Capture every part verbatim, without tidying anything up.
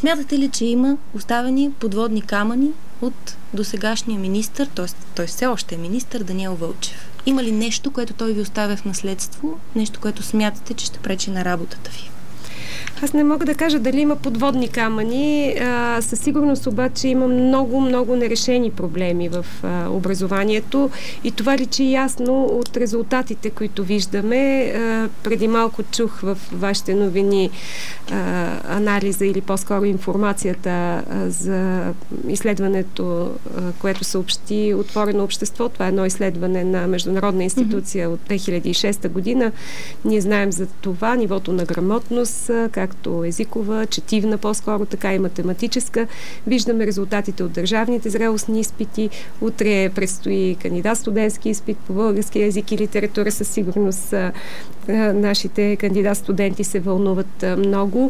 Смятате ли, че има оставени подводни камъни от досегашния министър, т.е. той все още е министър, Даниел Вълчев? Има ли нещо, което той ви оставя в наследство, нещо, което смятате, че ще пречи на работата ви? Аз не мога да кажа дали има подводни камъни. А, със сигурност обаче има много, много нерешени проблеми в а, образованието и това личи ясно от резултатите, които виждаме. А, преди малко чух в вашите новини а, анализа или по-скоро информацията а, за изследването, а, което съобщи Отворено общество. Това е едно изследване на международна институция mm-hmm. от две хиляди и шеста година. Ние знаем за това нивото на грамотност, както езикова, четивна по-скоро, така и математическа. Виждаме резултатите от държавните зрелостни изпити. Утре предстои кандидат студентски изпит по български език и литература. Със сигурност нашите кандидат студенти се вълнуват много.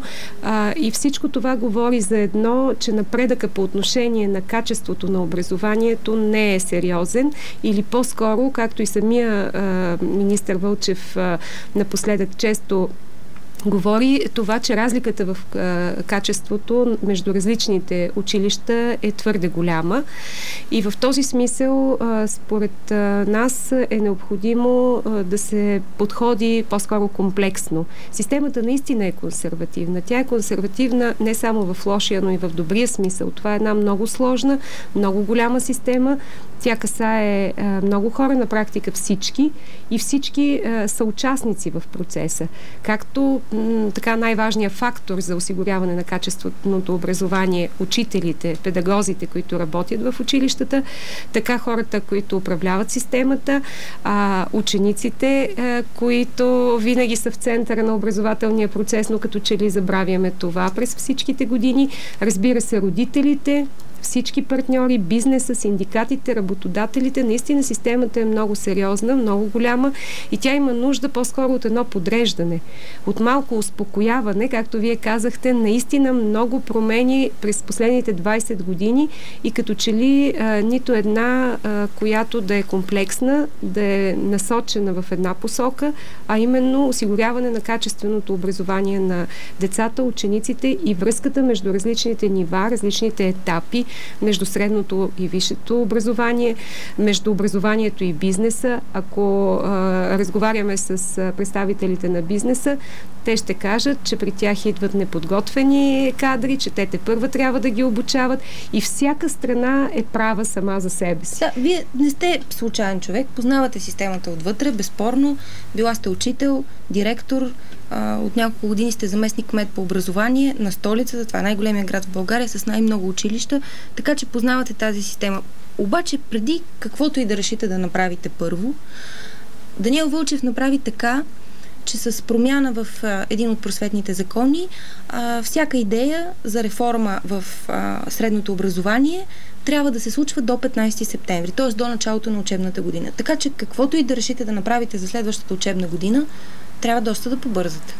И всичко това говори за едно, че напредъка по отношение на качеството на образованието не е сериозен или по-скоро, както и самия министър Вълчев напоследък често говори, това, че разликата в а, качеството между различните училища е твърде голяма. И в този смисъл, а, според а, нас е необходимо а, да се подходи по-скоро комплексно. Системата наистина е консервативна. Тя е консервативна не само в лошия, но и в добрия смисъл. Това е една много сложна, много голяма система. Тя касае а, много хора, на практика всички, и всички а, са участници в процеса. Както м, така най-важният фактор за осигуряване на качественото образование, учителите, педагозите, които работят в училищата, така хората, които управляват системата, а, учениците, а, които винаги са в центъра на образователния процес, но като че ли забравяме това през всичките години. Разбира се, родителите, всички партньори, бизнеса, синдикатите, работодателите. Наистина системата е много сериозна, много голяма и тя има нужда по-скоро от едно подреждане, от малко успокояване, както вие казахте, наистина много промени през последните двайсет години и като че ли а, нито една, а, която да е комплексна, да е насочена в една посока, а именно осигуряване на качественото образование на децата, учениците и връзката между различните нива, различните етапи, между средното и висшето образование, между образованието и бизнеса. Ако а, разговаряме с а, представителите на бизнеса, те ще кажат, че при тях идват неподготвени кадри, че те тепърва трябва да ги обучават и всяка страна е права сама за себе си. Да, вие не сте случайен човек, познавате системата отвътре, безспорно. Била сте учител, директор, а, от няколко години сте заместник кмет по образование на столицата, това е най-големия град в България с най-много училища, така че познавате тази система. Обаче преди каквото и да решите да направите първо, Даниел Вълчев направи така, че с промяна в а, един от просветните закони, а, всяка идея за реформа в а, средното образование трябва да се случва до петнайсети септември, т.е. до началото на учебната година. Така че каквото и да решите да направите за следващата учебна година, трябва доста да побързате.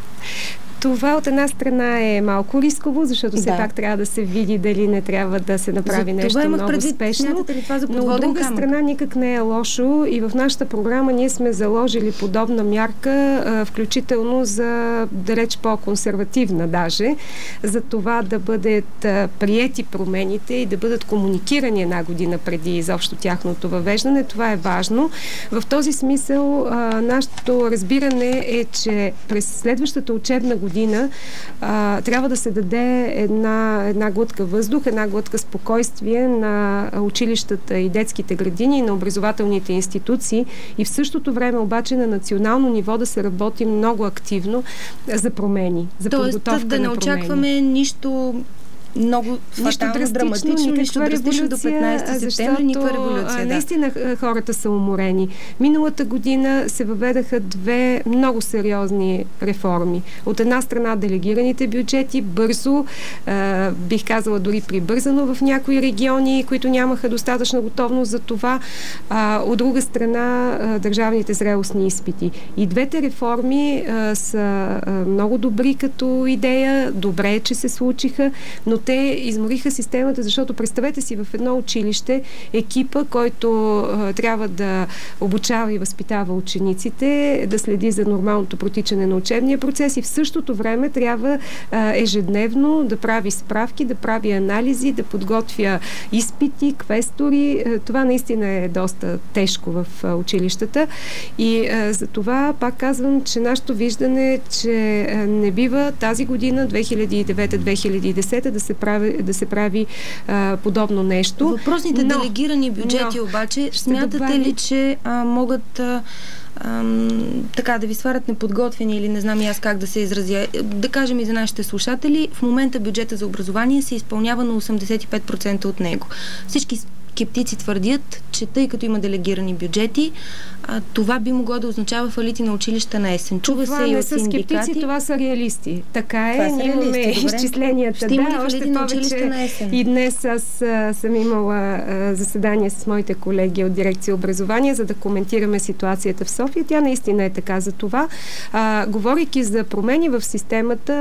Това от една страна е малко рисково, защото все да. пак трябва да се види дали не трябва да се направи за нещо много предвид, спешно. Но от друга камък? страна никак не е лошо и в нашата програма ние сме заложили подобна мярка, включително за далеч по-консервативна даже, за това да бъдат приети промените и да бъдат комуникирани една година преди изобщо тяхното въвеждане. Това е важно. В този смисъл нашето разбиране е, че през следващата учебна година а, трябва да се даде една, една глътка въздух, една глътка спокойствие на училищата и детските градини, и на образователните институции и в същото време обаче на национално ниво да се работи много активно за промени, за Тоест, подготовка да не на промени. очакваме нищо много фатално, драматично, нищо драстично до петнайсети септември, никаква революция. Да. Наистина хората са уморени. Миналата година се въведаха две много сериозни реформи. От една страна делегираните бюджети, бързо, е, бих казала дори прибързано в някои региони, които нямаха достатъчна готовност за това. А, от друга страна е, държавните зрелостни изпити. И двете реформи е, са е, много добри като идея, добре е, че се случиха, но те измориха системата, защото представете си в едно училище екипа, който а, трябва да обучава и възпитава учениците, да следи за нормалното протичане на учебния процес и в същото време трябва а, ежедневно да прави справки, да прави анализи, да подготвя изпити, квестори. Това наистина е доста тежко в а, училищата и а, за това пак казвам, че нашето виждане е, че а, не бива тази година, две хиляди и девета - две хиляди и десета, да се прави, да се прави а, подобно нещо. Въпросните но, делегирани бюджети но, обаче, смятате добавим... ли, че а, могат а, Ам, така да ви сварят неподготвени или не знам и аз как да се изразя. Да кажем и за нашите слушатели, в момента бюджета за образование се изпълнява на осемдесет и пет процента от него. Всички скептици твърдят, че тъй като има делегирани бюджети, а, това би могло да означава фалити на училища на есен. Чува това се и от синдикати. Това не са скептици, това са реалисти. Така е, ние имаме изчисленията. Ще да, има ли фалити на училища на есен? И днес аз а, съм имала а, заседание с моите колеги от дирекция образование, за да коментираме ситуацията в София. Тя наистина е така за това. А, говорейки за промени в системата,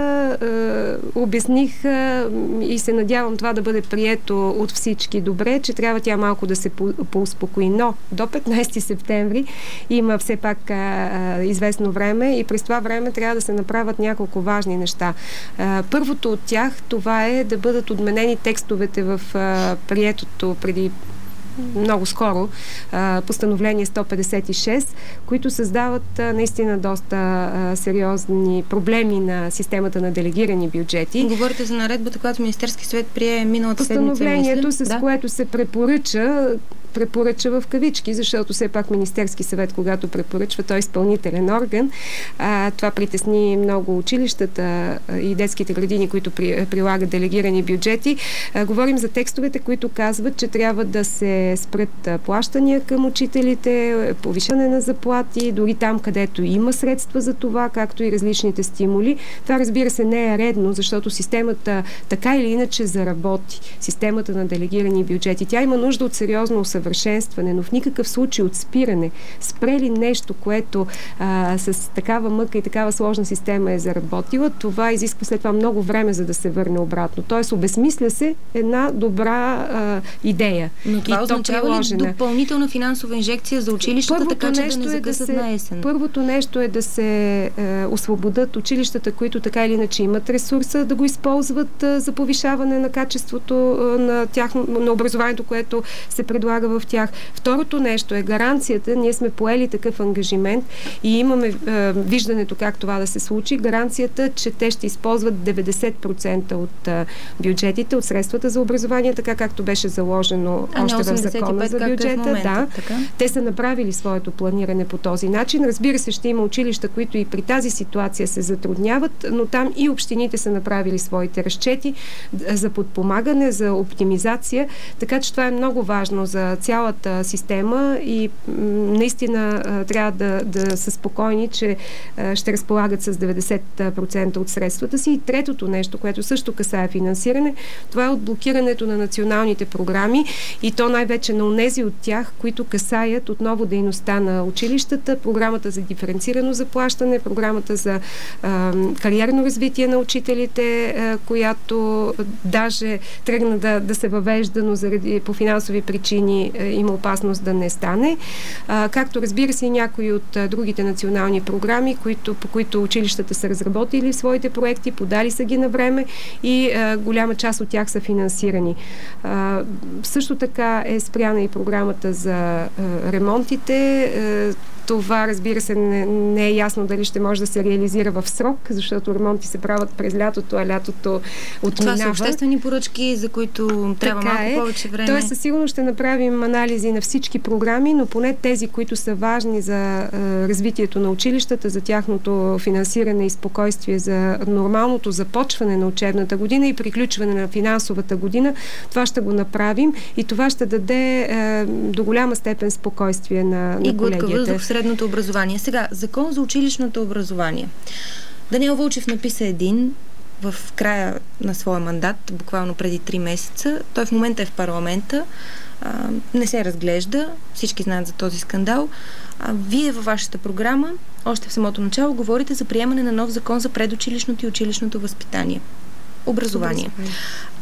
а, обясних а, и се надявам това да бъде прието от всички добре, че трябва тя малко да се поуспокои. Но до петнайсети септември има все пак а, а, известно време и през това време трябва да се направят няколко важни неща. А, първото от тях, това е да бъдат отменени текстовете в а, приетото преди много скоро а, постановление сто петдесет и шест, които създават а, наистина доста а, сериозни проблеми на системата на делегирани бюджети. Говорите за наредбата, която Министерски съвет прие миналата седмица. Постановлението, с да? което се препоръча препоръча в кавички, защото все пак Министерски съвет, когато препоръчва, той е изпълнителен орган. А, това притесни много училищата и детските градини, които при, прилагат делегирани бюджети. А, говорим за текстовете, които казват, че трябва да се спрат плащания към учителите, повишане на заплати, дори там, където има средства за това, както и различните стимули. Това, разбира се, не е редно, защото системата така или иначе заработи. Системата на делегирани бюджети. Тя има нужда от сериозно усъвършенстване, но в никакъв случай от спиране. Спрели нещо, което а, с такава мъка и такава сложна система е заработила, това изисква след това много време, за да се върне обратно. Тоест, обезмисля се една добра а, идея. Но това и означава ли допълнителна финансова инжекция за училищата, първото така че да не загъсат е да на есен? Първото нещо е да се е, освободят училищата, които така или иначе имат ресурса, да го използват е, за повишаване на качеството е, на, тяхно, на образованието, което се предлага в тях. Второто нещо е гаранцията. Ние сме поели такъв ангажимент и имаме е, виждането как това да се случи. Гаранцията, че те ще използват деветдесет процента от е, бюджетите, от средствата за образование, така както беше заложено а още в закона за бюджета. Е в момента, да. Така? Те са направили своето планиране по този начин. Разбира се, ще има училища, които и при тази ситуация се затрудняват, но там и общините са направили своите разчети за подпомагане, за оптимизация, така че това е много важно за цялата система и м- наистина а, трябва да, да са спокойни, че а, ще разполагат с деветдесет процента от средствата си. И третото нещо, което също касае финансиране, това е отблокирането на националните програми и то най-вече на онези от тях, които касаят отново дейността на училищата, програмата за диференцирано заплащане, програмата за а, кариерно развитие на учителите, а, която даже тръгна да, да се въвежда, но заради по финансови причини а, има опасност да не стане. А, както разбира се и някои от а, другите национални програми, които, по които училищата са разработили своите проекти, подали са ги на време и а, голяма част от тях са финансирани. А, също така е спряна и програмата за а, ремонтите. А, това, разбира се, не, не е ясно дали ще може да се реализира в срок, защото ремонти се правят през лятото, а лятото отминава. Това са обществени поръчки, за които трябва така малко е. повече време. Тоест, със сигурност ще направим анализи на всички програми, но поне тези, които са важни за а, развитието на училищата, за тяхното финансиране и спокойствие, за нормалното започване на учебната година и приключване на финансовата година, това ще го направим и това ще даде а, до голяма степен спокойствие на, на колегията. Средното образование. Сега, закон за училищното образование. Даниел Вълчев написа един в края на своя мандат, буквално преди три месеца. Той в момента е в парламента, а, не се разглежда, всички знаят за този скандал. А, вие във вашата програма, още в самото начало, говорите за приемане на нов закон за предучилищното и училищното възпитание. Образование.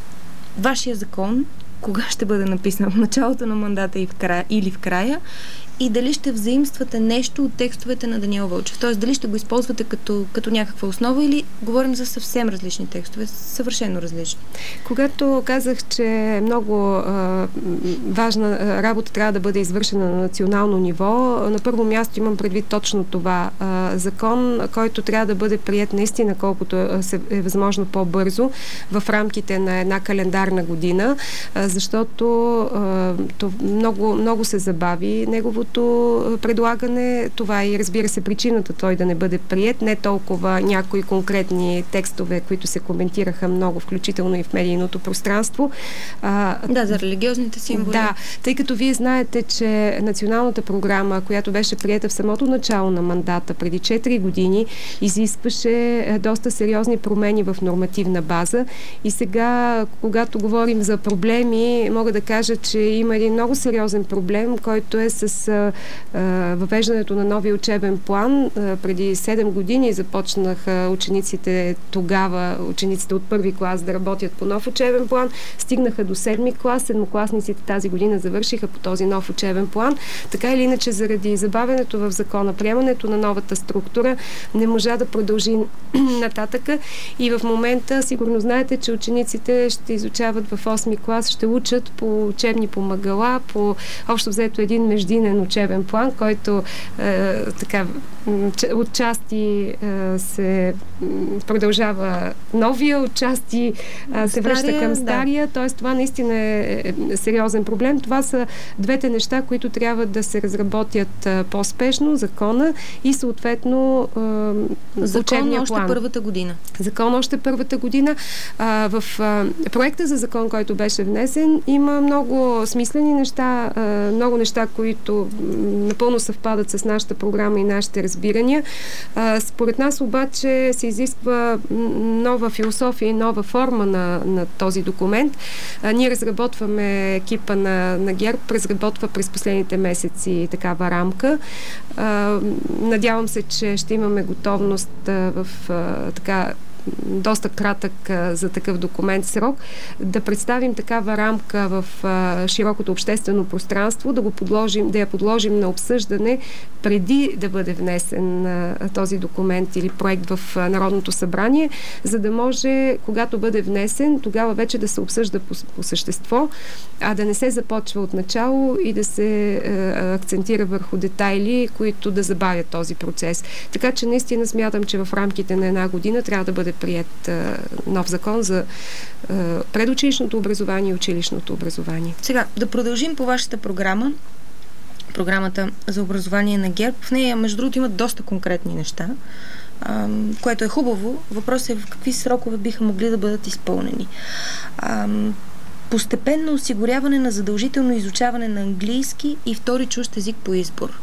вашия закон кога ще бъде написан, в началото на мандата и в края, или в края, и дали ще взаимствате нещо от текстовете на Даниел Вълчев. Тоест, дали ще го използвате като, като някаква основа или говорим за съвсем различни текстове, съвършено различни. Когато казах, че много а, важна работа трябва да бъде извършена на национално ниво, на първо място имам предвид точно това. А, закон, който трябва да бъде приет наистина колкото е възможно по-бързо в рамките на една календарна година, а, защото а, то много, много се забави неговото предлагане. Това и разбира се причината той да не бъде приет. Не толкова някои конкретни текстове, които се коментираха много, включително и в медийното пространство. А, да, за религиозните символи. Да, тъй като вие знаете, че националната програма, която беше приета в самото начало на мандата преди четири години, изискваше доста сериозни промени в нормативна база. И сега, когато говорим за проблеми, мога да кажа, че има един много сериозен проблем, който е с а, въвеждането на новия учебен план. А, преди седем години започнаха учениците тогава, учениците от първи клас да работят по нов учебен план. Стигнаха до седми клас. Седмокласниците тази година завършиха по този нов учебен план. Така или иначе, заради забавянето в закона, приемането на новата структура не можа да продължи нататъка. И в момента, сигурно знаете, че учениците ще изучават в осми клас, ще учат по учебни помагала, по общо взето един междинен учебен план, който е, така отчасти е, се продължава новия, отчасти е, се връща към стария. Да. Тоест, това наистина е, е сериозен проблем. Това са двете неща, които трябва да се разработят е, по-спешно, закона и съответно е, закон още план. първата година. Закон още първата година. А, в а, проекта за закон, който беше внесен, има много смислени неща, а, много неща, които напълно съвпадат с нашата програма и нашите разбирания. А, според нас обаче се изисква нова философия и нова форма на, на този документ. А, ние разработваме, екипа на, на ГЕРБ разработва през последните месеци такава рамка. А, надявам се, че ще имаме готовност а, в а, така доста кратък а, за такъв документ срок, да представим такава рамка в а, широкото обществено пространство, да го подложим, да я подложим на обсъждане преди да бъде внесен а, този документ или проект в а, Народното събрание, за да може, когато бъде внесен, тогава вече да се обсъжда по, по същество, а да не се започва от начало и да се а, акцентира върху детайли, които да забавят този процес. Така че наистина смятам, че в рамките на една година трябва да бъде прият а, нов закон за а, предучилищното образование и училищното образование. Сега, да продължим по вашата програма, програмата за образование на ГЕРБ. В нея, между другото, имат доста конкретни неща, а, което е хубаво. Въпросът е в какви срокове биха могли да бъдат изпълнени. А, постепенно осигуряване на задължително изучаване на английски и втори чужд език по избор.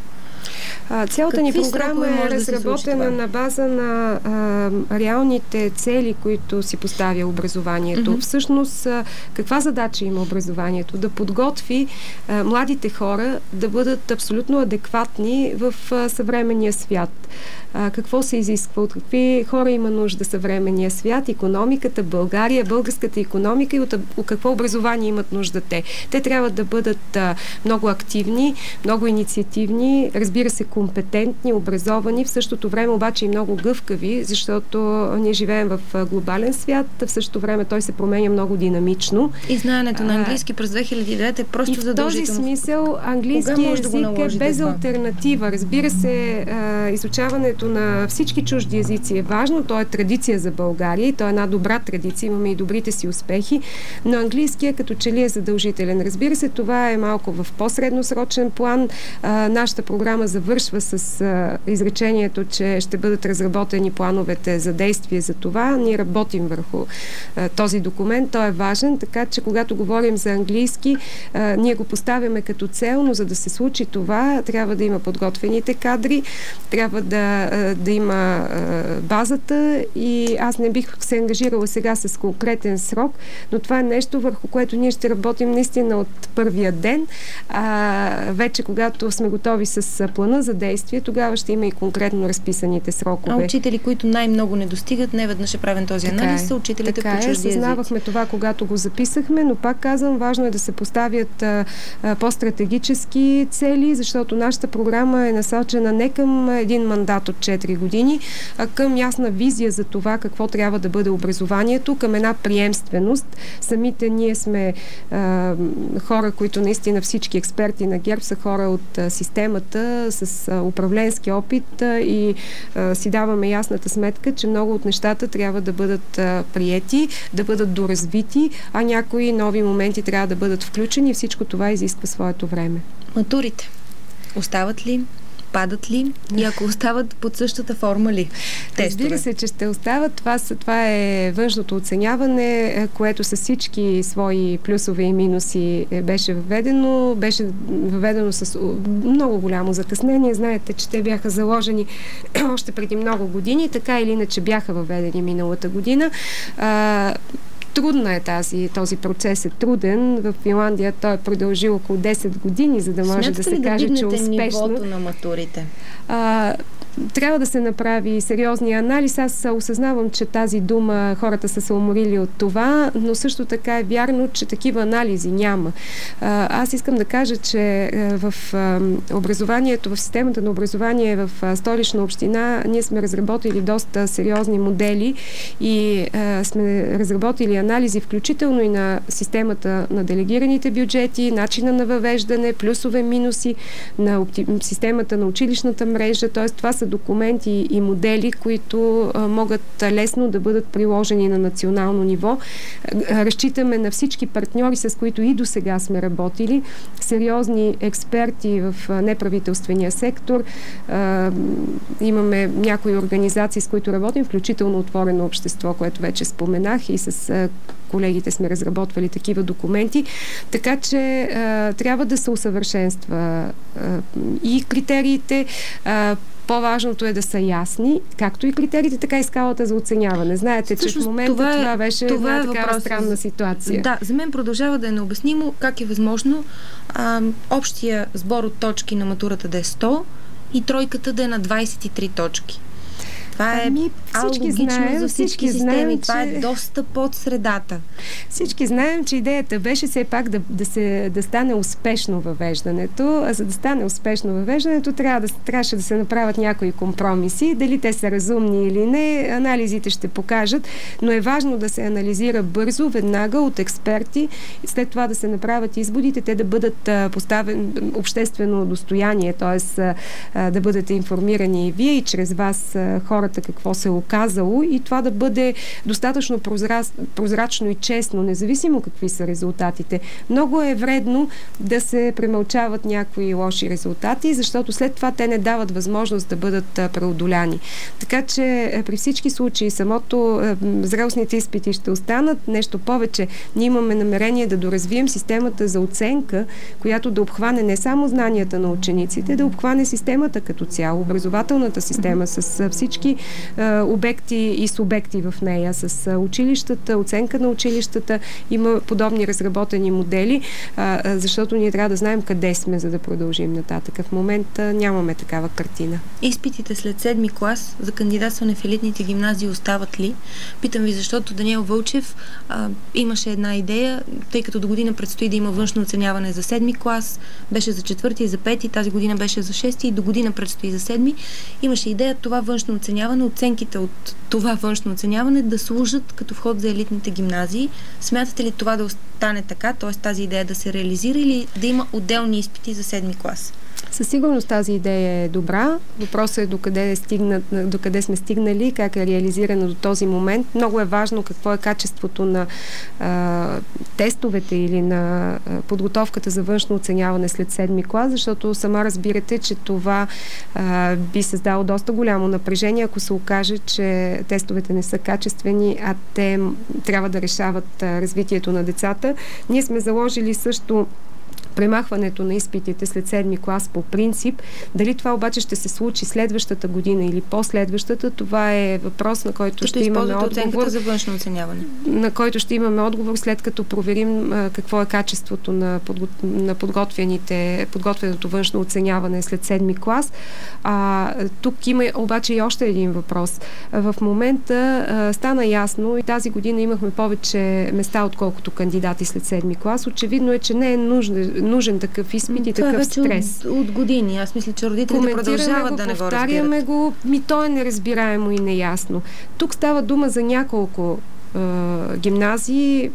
Цялата Какви ни програма е разработена да на база на а, реалните цели, които си поставя образованието. Mm-hmm. Всъщност, а, каква задача има образованието? Да подготви а, младите хора да бъдат абсолютно адекватни в а, съвременния свят. А, какво се изисква? От какви хора има нужда съвременния свят? Икономиката, България, българската икономика и от, от какво образование имат нужда те? Те трябва да бъдат а, много активни, много инициативни, разбира се, компетентни, образовани, в същото време обаче и много гъвкави, защото ние живеем в глобален свят, в същото време той се променя много динамично. И знаенето на английски през две хиляди и девета е просто задължително. И в този смисъл английски език да е без алтернатива. Разбира се, изучаването на всички чужди езици е важно, то е традиция за България и то е една добра традиция, имаме и добрите си успехи, но английският като че ли е задължителен. Разбира се, това е малко в по-средносрочен план. Нашата програма завършва с а, изречението, че ще бъдат разработени плановете за действие за това. Ние работим върху а, този документ. Той е важен, така че когато говорим за английски, а, ние го поставяме като цел, но за да се случи това, трябва да има подготвените кадри, трябва да, да има базата и аз не бих се ангажирала сега с конкретен срок, но това е нещо, върху което ние ще работим наистина от първия ден. А, вече когато сме готови с плана за действие, тогава ще има и конкретно разписаните срокове. А учители, които най-много не достигат, не веднъж е правен този така анализ, е, са учителите така по чужди езици. Съзнавахме това, когато го записахме, но пак казвам, важно е да се поставят а, а, по-стратегически цели, защото нашата програма е насочена не към един мандат от четири години, а към ясна визия за това какво трябва да бъде образованието, към една приемственост. Самите ние сме а, хора, които наистина всички експерти на ГЕРБ са хора от а, системата с а, управленски опит а, и а, си даваме ясната сметка, че много от нещата трябва да бъдат а, приети, да бъдат доразвити, а някои нови моменти трябва да бъдат включени и всичко това изисква своето време. Матурите остават ли? Падат ли? И ако остават под същата форма ли? Разбира се, че ще остават. Това, това е външното оценяване, което с всички свои плюсове и минуси беше въведено. Беше въведено с много голямо закъснение. Знаете, че те бяха заложени още преди много години. Така или иначе бяха въведени миналата година. Трудна е тази, този процес е труден. В Финландия той е продължил около десет години, за да може Смятате да се ли каже, да че успешно. нивото на матурите? А, трябва да се направи сериозния анализ. Аз осъзнавам, че тази дума хората са се уморили от това, но също така е вярно, че такива анализи няма. А, аз искам да кажа, че в образованието, в системата на образование в Столична община ние сме разработили доста сериозни модели и а, сме разработили анализи, включително и на системата на делегираните бюджети, начина на въвеждане, плюсове, минуси, на опти... системата на училищната мрежа. Т.е. това са документи и модели, които а, могат лесно да бъдат приложени на национално ниво. А, разчитаме на всички партньори, с които и до сега сме работили, сериозни експерти в а, неправителствения сектор. А, имаме някои организации, с които работим, включително Отворено общество, което вече споменах, и с а, колегите сме разработвали такива документи. Така че а, трябва да се усъвършенства а, и критериите. А, По-важното е да са ясни, както и критериите, така и скалата за оценяване. Знаете, че в момента това, е, това беше това една е такава въпрос. Странна ситуация. Да, за мен продължава да е необяснимо как е възможно а, общия сбор от точки на матурата да е сто и тройката да е на двайсет и три точки. Това е ами, всички знаем, за всички, всички системи. Знаем, това че... е доста под средата. Всички знаем, че идеята беше все пак да, да, се, да стане успешно въвеждането. А за да стане успешно въвеждането, трябва да, трябваше да се направят някои компромиси. Дали те са разумни или не, анализите ще покажат, но е важно да се анализира бързо, веднага от експерти, и след това да се направят изводите, те да бъдат поставени обществено достояние, т.е. да бъдете информирани и вие, и чрез вас хора какво се е оказало, и това да бъде достатъчно прозрач, прозрачно и честно, независимо какви са резултатите. Много е вредно да се премълчават някои лоши резултати, защото след това те не дават възможност да бъдат преодоляни. Така че при всички случаи самото зрелостните изпити ще останат. Нещо повече, ние имаме намерение да доразвием системата за оценка, която да обхване не само знанията на учениците, да обхване системата като цяло, образователната система с всички обекти и субекти в нея, с училищата, оценка на училищата. Има подобни разработени модели, защото ние трябва да знаем къде сме, за да продължим нататък. В момента нямаме такава картина. Изпитите след седми клас за кандидатстване в елитните гимназии остават ли? Питам ви, защото Даниел Вълчев а, имаше една идея, тъй като до година предстои да има външно оценяване за седми клас, беше за четвърти и за пети, тази година беше за шести и до година предстои за седми. Имаше идея това външно оценяване, оценките от това външно оценяване да служат като вход за елитните гимназии. Смятате ли това да остане така, т.е. тази идея да се реализира, или да има отделни изпити за седми клас? Със сигурност тази идея е добра. Въпросът е докъде, е стигнат, докъде сме стигнали, как е реализирана до този момент. Много е важно какво е качеството на а, тестовете или на а, подготовката за външно оценяване след седми клас, защото сама разбирате, че това а, би създало доста голямо напрежение, ако се окаже, че тестовете не са качествени, а те трябва да решават а, развитието на децата. Ние сме заложили също премахването на изпитите след седми клас по принцип. Дали това обаче ще се случи следващата година или последващата, това е въпрос, на който Като ще имаме отговор. Оценката за външно оценяване. На който ще имаме отговор, след като проверим а, какво е качеството на, подго... на подготвените, подготвеното външно оценяване след седми клас. А, тук има обаче и още един въпрос. В момента а, стана ясно и тази година имахме повече места, отколкото кандидати след седми клас. Очевидно е, че не е нужен, нужен такъв изпит и това такъв вече стрес. От, от години. Аз мисля, че родителите продължават го, да не го повтаряме разбират. го, ми то е неразбираемо и неясно. Тук става дума за няколко гимназии,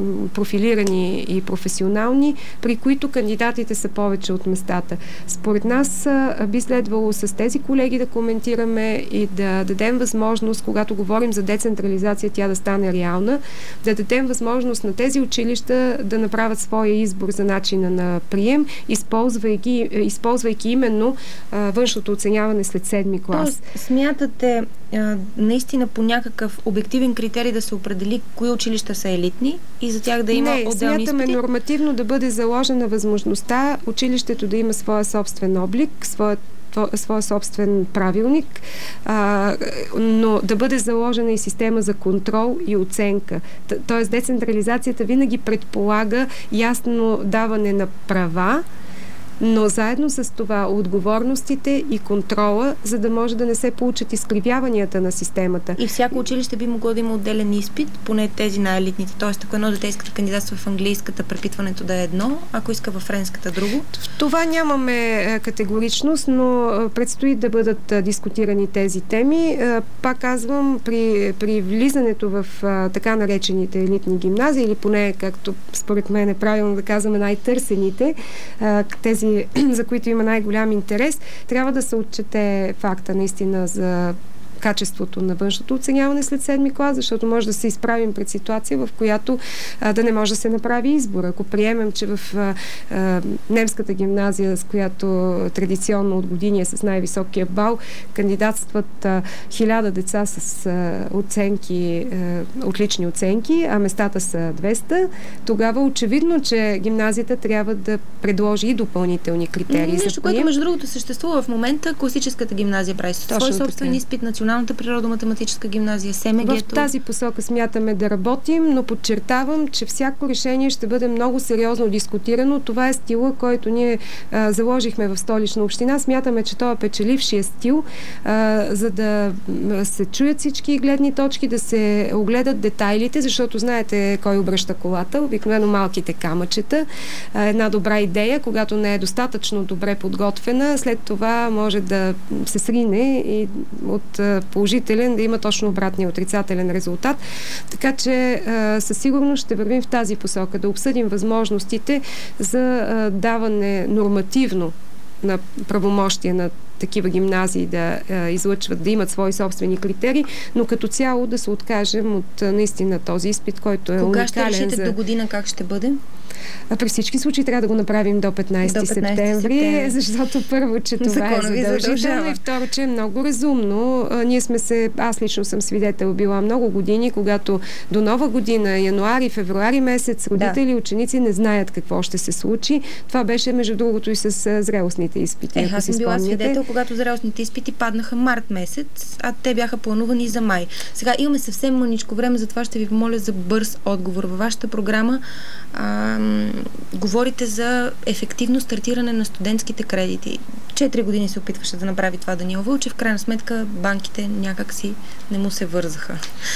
профилирани и професионални, при които кандидатите са повече от местата. Според нас би следвало с тези колеги да коментираме и да дадем възможност, когато говорим за децентрализация, тя да стане реална, да дадем възможност на тези училища да направят своя избор за начина на прием, използвайки, използвайки именно външното оценяване след седми клас. Тоест, смятате наистина по някакъв обективен критерий да се определи кои училища са елитни и за тях да има Не, отделни изпити? смятаме нормативно да бъде заложена възможността училището да има своя собствен облик, своя своя собствен правилник, а, но да бъде заложена и система за контрол и оценка. Т- тоест, децентрализацията винаги предполага ясно даване на права, но заедно с това отговорностите и контрола, за да може да не се получат изкривяванията на системата. И всяко училище би могло да има отделен изпит, поне тези на елитните. Тоест, ако едно дете иска да кандидатства в английската, препитването да е едно, ако иска във френската друго? В това нямаме категоричност, но предстои да бъдат дискутирани тези теми. Пак казвам, при, при влизането в така наречените елитни гимназии, или поне, както според мен е правилно да казваме, най-търсените, тези, за които има най-голям интерес, трябва да се отчете факта наистина за качеството на външното оценяване след седми клас, защото може да се изправим пред ситуация, в която а, да не може да се направи избор. Ако приемем, че в а, а, немската гимназия, с която традиционно от години е с най-високия бал, кандидатстват а, хиляда деца с а, оценки, а, отлични оценки, а местата са двеста, тогава очевидно, че гимназията трябва да предложи и допълнителни критерии. Нещо, за което между другото съществува в момента, класическата гимназия прави свой собствен изпит, Националната природо-математическа гимназия, СМГ-то. В тази посока смятаме да работим, но подчертавам, че всяко решение ще бъде много сериозно дискутирано. Това е стила, който ние а, заложихме в Столична община. Смятаме, че това е печелившия стил, а, за да се чуят всички гледни точки, да се огледат детайлите, защото знаете кой обръща колата, обикновено малките камъчета. А, една добра идея, когато не е достатъчно добре подготвена, след това може да се срине и от положителен да има точно обратния отрицателен резултат. Така че а, със сигурност ще вървим в тази посока, да обсъдим възможностите за а, даване нормативно на правомощия на такива гимназии да а, излъчват, да имат свои собствени критерии, но като цяло да се откажем от а, наистина този изпит, който е Кога уникален. ще решите за... до година как ще бъде? А при всички случаи трябва да го направим до петнайсети септември, защото първо, че това Законови е задължително и второ, че е много разумно. А, ние сме се, аз лично съм свидетел била много години, когато до нова година, януари, февруари месец, родители, да. ученици не знаят какво ще се случи. Това беше между другото и с а, зрелостните изпити. Е, аз съм била свидетел, когато зрелостните изпити паднаха март месец, а те бяха планувани за май. Сега имаме съвсем мъничко време, затова ще ви помоля за бърз отговор. Във вашата програма а, говорите за ефективно стартиране на студентските кредити. Четири години се опитваше да направи това Даниел Вълчев. В крайна сметка банките някак си не му се вързаха.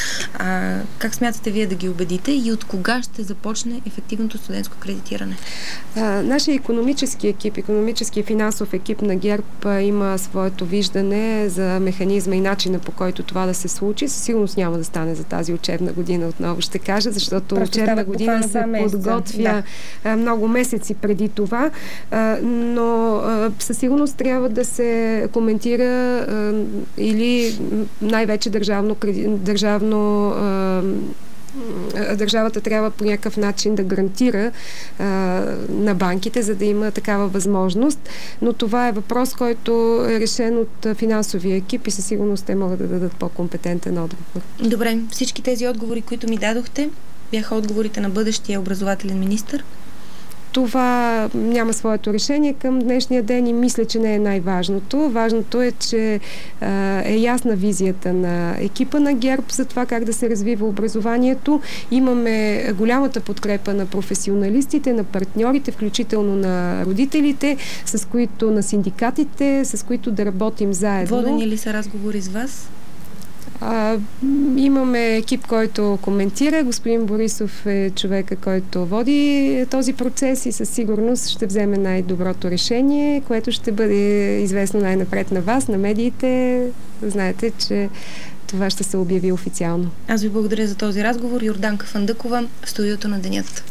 А, как смятате вие да ги убедите и от кога ще започне ефективното студентско кредитиране? А, нашия икономически екип, икономически и финансов екип на ГЕРБ има своето виждане за механизма и начина, по който това да се случи. Със сигурност няма да стане за тази учебна година, отново ще кажа, защото Просто учебна година се подготвя да. много месеци преди това, но със сигурност трябва да се коментира или най-вече държавно, държавно държавата трябва по някакъв начин да гарантира а, на банките, за да има такава възможност. Но това е въпрос, който е решен от финансовия екип и със сигурност те могат да дадат по-компетентен отговор. Добре, всички тези отговори, които ми дадохте, бяха отговорите на бъдещия образователен министър? това няма своето решение към днешния ден и мисля, че не е най-важното. Важното е, че а, е ясна визията на екипа на ГЕРБ за това как да се развива образованието. Имаме голямата подкрепа на професионалистите, на партньорите, включително на родителите, с които, на синдикатите, с които да работим заедно. Водени ли са разговори с вас? А, имаме екип, който коментира. Господин Борисов е човека, който води този процес и със сигурност ще вземе най-доброто решение, което ще бъде известно най-напред на вас, на медиите. Знаете, че това ще се обяви официално. Аз ви благодаря за този разговор. Йорданка Фандъкова в студиото на Денят.